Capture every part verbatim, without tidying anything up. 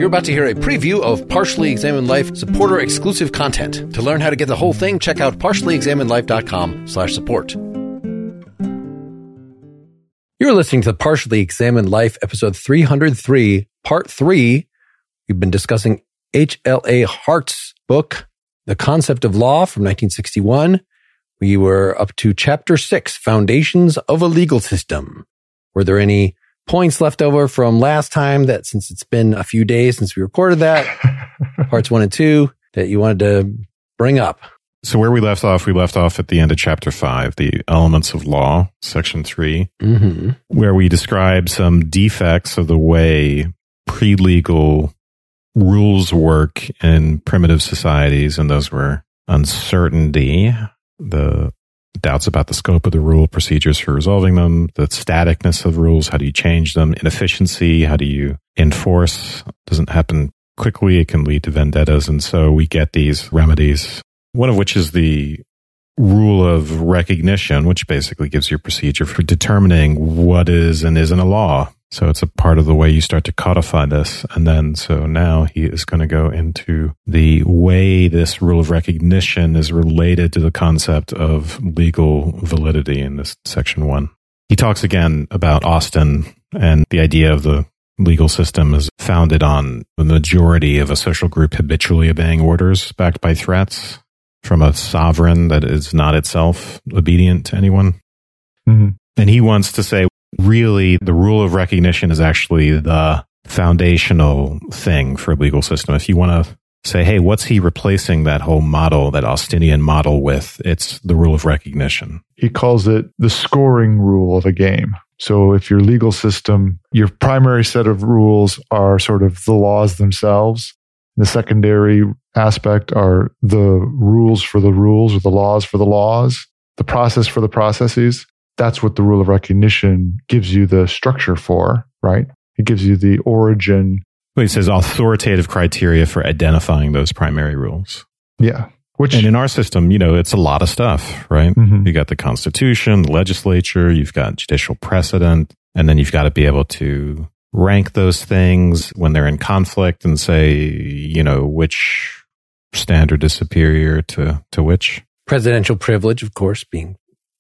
about to hear a preview of Partially Examined Life supporter-exclusive content. To learn how to get the whole thing, check out partially examined life dot com slash support. You're listening to Partially Examined Life, episode three hundred three, part three. We've been discussing H L A Hart's book, The Concept of Law from nineteen sixty-one. We were up to chapter six, Foundations of a Legal System. Were there any points left over from last time that, since it's been a few days since we recorded that, parts one and two, that you wanted to bring up? So where we left off, we left off at the end of chapter five, the elements of law, section three, mm-hmm. where we describe some defects of the way pre-legal rules work in primitive societies. And those were uncertainty, the doubts about the scope of the rule, procedures for resolving them, the staticness of rules, how do you change them, inefficiency, how do you enforce? It doesn't happen quickly, it can lead to vendettas, and so we get these remedies, one of which is the rule of recognition, which basically gives you a procedure for determining what is and isn't a law. So it's a part of the way you start to codify this. And then, so now he is going to go into the way this rule of recognition is related to the concept of legal validity in this section one. He talks again about Austin and the idea of the legal system is founded on the majority of a social group habitually obeying orders backed by threats from a sovereign that is not itself obedient to anyone. Mm-hmm. And he wants to say, really, the rule of recognition is actually the foundational thing for a legal system. If you want to say, hey, what's he replacing that whole model, that Austinian model with? It's the rule of recognition. He calls it the scoring rule of a game. So if your legal system, your primary set of rules are sort of the laws themselves. The secondary aspect are the rules for the rules or the laws for the laws, the process for the processes. That's what the rule of recognition gives you the structure for, right? It gives you the origin. Well, he says authoritative criteria for identifying those primary rules. Yeah. Which, and in our system, you know, it's a lot of stuff, right? Mm-hmm. You got the Constitution, the legislature, you've got judicial precedent, and then you've got to be able to rank those things when they're in conflict and say, you know, which standard is superior to, to which. Presidential privilege, of course, being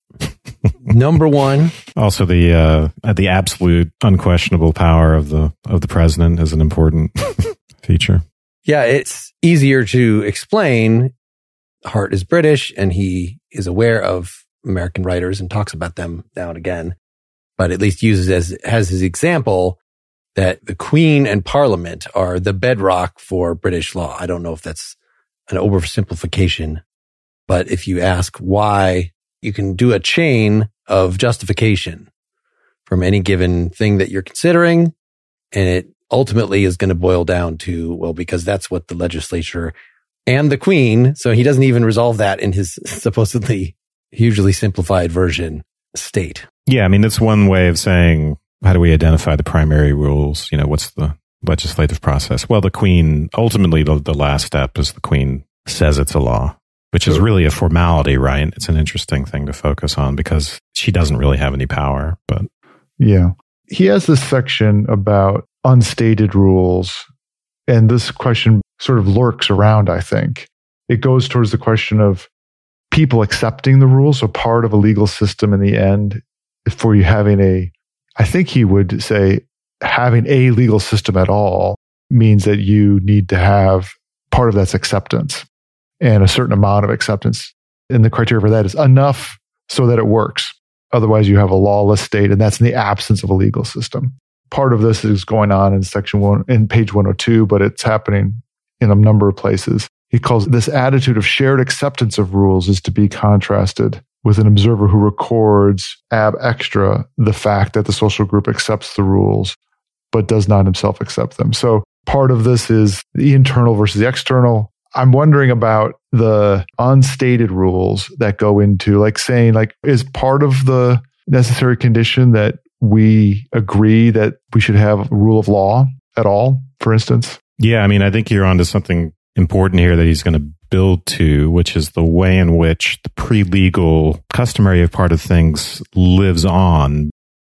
number one. Also, the uh, the absolute unquestionable power of the of the president is an important feature. Yeah, it's easier to explain. Hart is British, and he is aware of American writers and talks about them now and again, but at least uses as has his example that the Queen and Parliament are the bedrock for British law. I don't know if that's an oversimplification, but if you ask why, you can do a chain of justification from any given thing that you're considering. And it ultimately is going to boil down to, well, because that's what the legislature and the Queen, so he doesn't even resolve that in his supposedly hugely simplified version, state. Yeah, I mean, that's one way of saying, how do we identify the primary rules? You know, what's the legislative process? Well, the Queen, ultimately, the, the last step is the Queen says it's a law. Which is really a formality, right? It's an interesting thing to focus on because she doesn't really have any power, but... Yeah. He has this section about unstated rules, and this question sort of lurks around, I think. It goes towards the question of people accepting the rules, so part of a legal system in the end, for you having a... I think he would say having a legal system at all means that you need to have part of that's acceptance. And a certain amount of acceptance. And the criteria for that is enough so that it works. Otherwise, you have a lawless state, and that's in the absence of a legal system. Part of this is going on in section one, in page one oh two, but it's happening in a number of places. He calls this attitude of shared acceptance of rules is to be contrasted with an observer who records ab extra the fact that the social group accepts the rules, but does not himself accept them. So part of this is the internal versus the external. I'm wondering about the unstated rules that go into, like saying, like, is part of the necessary condition that we agree that we should have a rule of law at all, for instance? Yeah, I mean, I think you're onto something important here that he's going to build to, which is the way in which the pre-legal customary part of things lives on.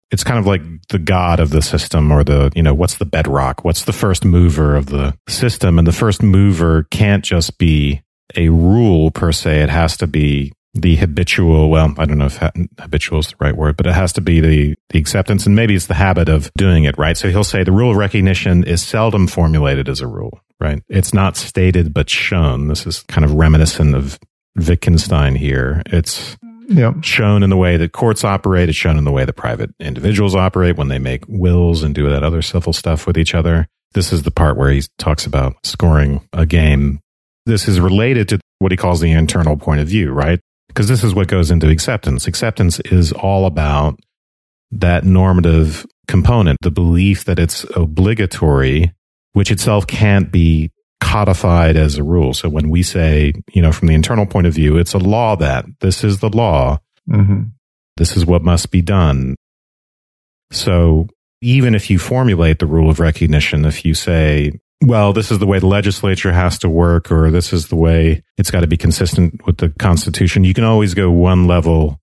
it's kind of like the god of the system, or the, you know, what's the bedrock? What's the first mover of the system? And the first mover can't just be a rule per se. It has to be the habitual, well, I don't know if ha- habitual is the right word, but it has to be the, the acceptance, and maybe it's the habit of doing it, right? So he'll say the rule of recognition is seldom formulated as a rule, right? It's not stated but shown. This is kind of reminiscent of Wittgenstein here. It's yep. shown in the way that courts operate. It's shown in the way that private individuals operate when they make wills and do that other civil stuff with each other. This is the part where he talks about scoring a game. This is related to what he calls the internal point of view, right? Because this is what goes into acceptance. Acceptance is all about that normative component, the belief that it's obligatory, which itself can't be codified as a rule. So when we say, you know, from the internal point of view, it's a law that this is the law. Mm-hmm. This is what must be done. So even if you formulate the rule of recognition, if you say, well, this is the way the legislature has to work, or this is the way it's got to be consistent with the Constitution, you can always go one level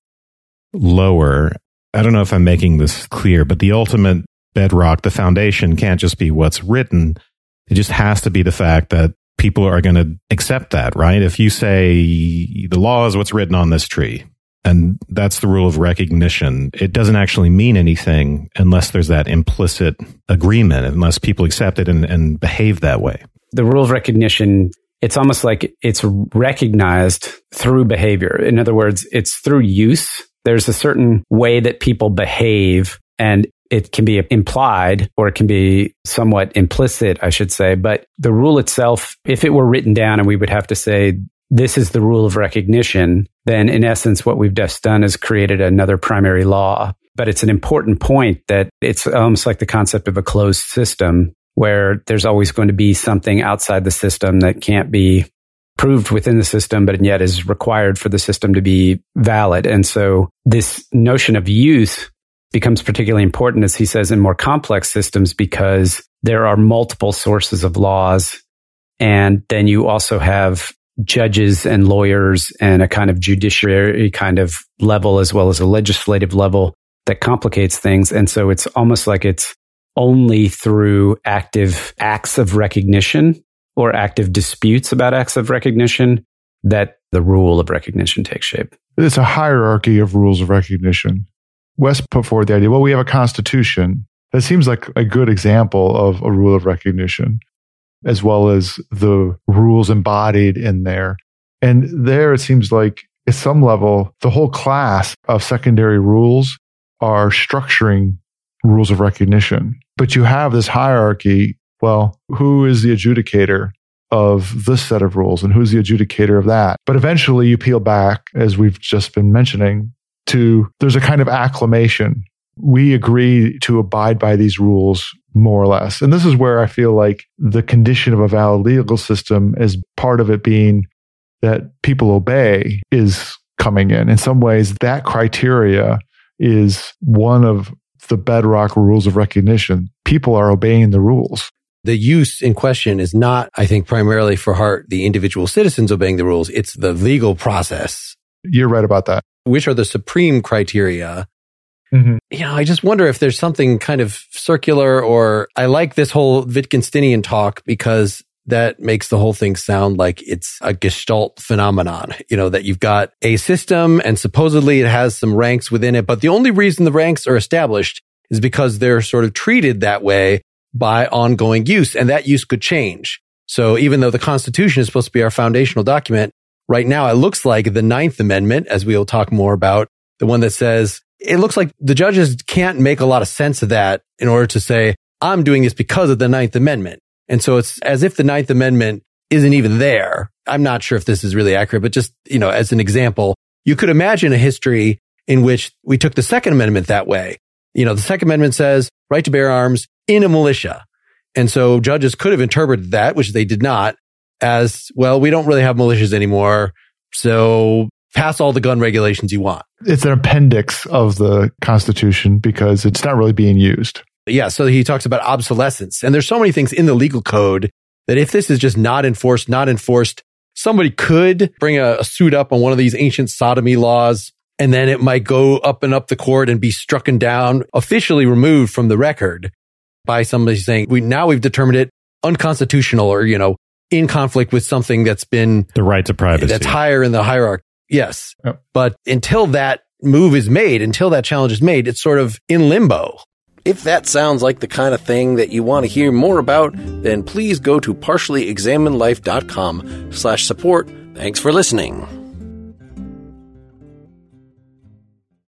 lower. I don't know if I'm making this clear, but the ultimate bedrock, the foundation, can't just be what's written. It just has to be the fact that people are going to accept that, right? If you say the law is what's written on this tree, and that's the rule of recognition, it doesn't actually mean anything unless there's that implicit agreement, unless people accept it and, and behave that way. The rule of recognition, it's almost like it's recognized through behavior. In other words, it's through use. There's a certain way that people behave, and it can be implied, or it can be somewhat implicit, I should say. But the rule itself, if it were written down and we would have to say, this is the rule of recognition, then in essence, what we've just done is created another primary law. But it's an important point that it's almost like the concept of a closed system, where there's always going to be something outside the system that can't be proved within the system, but yet is required for the system to be valid. And so this notion of use becomes particularly important, as he says, in more complex systems, because there are multiple sources of laws. And then you also have judges and lawyers and a kind of judiciary kind of level, as well as a legislative level, that complicates things. And so it's almost like it's only through active acts of recognition or active disputes about acts of recognition that the rule of recognition takes shape. It's a hierarchy of rules of recognition. Wes put forward the idea, well, we have a constitution. That seems like a good example of a rule of recognition, as well as the rules embodied in there. And there it seems like at some level, the whole class of secondary rules are structuring rules of recognition. But you have this hierarchy. Well, who is the adjudicator of this set of rules, and who's the adjudicator of that? But eventually you peel back, as we've just been mentioning, to there's a kind of acclamation. We agree to abide by these rules more or less. And this is where I feel like the condition of a valid legal system, as part of it being that people obey, is coming in. In some ways, that criteria is one of the bedrock rules of recognition. People are obeying the rules. The use in question is not, I think, primarily for Hart, the individual citizens obeying the rules. It's the legal process. You're right about that. Which are the supreme criteria. Mm-hmm. You know, I just wonder if there's something kind of circular, or I like this whole Wittgensteinian talk because that makes the whole thing sound like it's a Gestalt phenomenon, you know, that you've got a system and supposedly it has some ranks within it. But the only reason the ranks are established is because they're sort of treated that way by ongoing use, and that use could change. So even though the Constitution is supposed to be our foundational document, right now it looks like the Ninth Amendment, as we'll talk more about, the one that says, it looks like the judges can't make a lot of sense of that in order to say, I'm doing this because of the Ninth Amendment. And so it's as if the Ninth Amendment isn't even there. I'm not sure if this is really accurate, but just, you know, as an example, you could imagine a history in which we took the Second Amendment that way. You know, the Second Amendment says right to bear arms in a militia. And so judges could have interpreted that, which they did not, as, well, we don't really have militias anymore, so pass all the gun regulations you want. It's an appendix of the Constitution because it's not really being used. Yeah, so he talks about obsolescence. And there's so many things in the legal code that if this is just not enforced, not enforced, somebody could bring a, a suit up on one of these ancient sodomy laws And then it might go up and up the court and be strucken down, officially removed from the record by somebody saying, we now we've determined it unconstitutional or, you know, in conflict with something that's been the right to privacy. That's higher in the hierarchy. Yes. Yep. But until that move is made, until that challenge is made, it's sort of in limbo. If that sounds like the kind of thing that you want to hear more about, then please go to partially examined life dot com slash support. Thanks for listening.